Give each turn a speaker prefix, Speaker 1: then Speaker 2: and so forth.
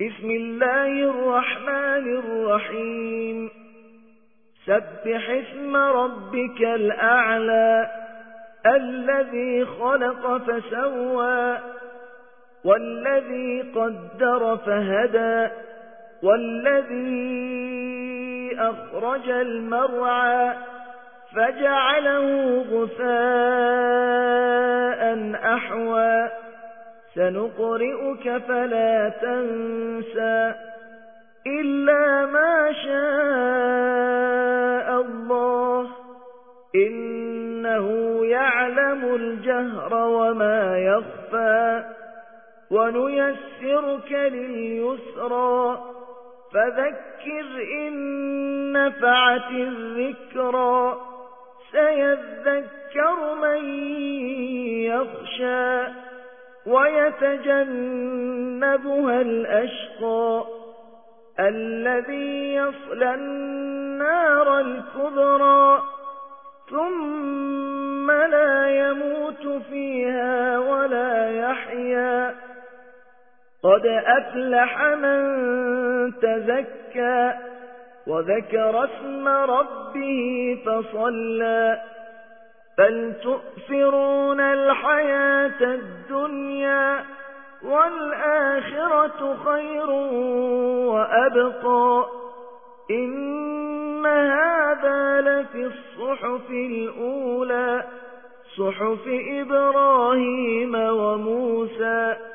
Speaker 1: بسم الله الرحمن الرحيم سبح اسم ربك الأعلى الذي خلق فسوى والذي قدر فهدى والذي أخرج المرعى فجعله غثاء أحوى سنقرئك فلا تنسى إلا ما شاء الله إنه يعلم الجهر وما يخفى ونيسرك لليسرى فذكر إن نفعت الذكرى سيذكر من يخشى ويتجنبها الأشقى الذي يصلى النار الكبرى ثم لا يموت فيها ولا يحيا قد أفلح من تزكى وذكر اسم ربه فصلى بل تؤثرون الحياة الدنيا والآخرة خير وأبقى إن هذا لفي الصحف الأولى صحف إبراهيم وموسى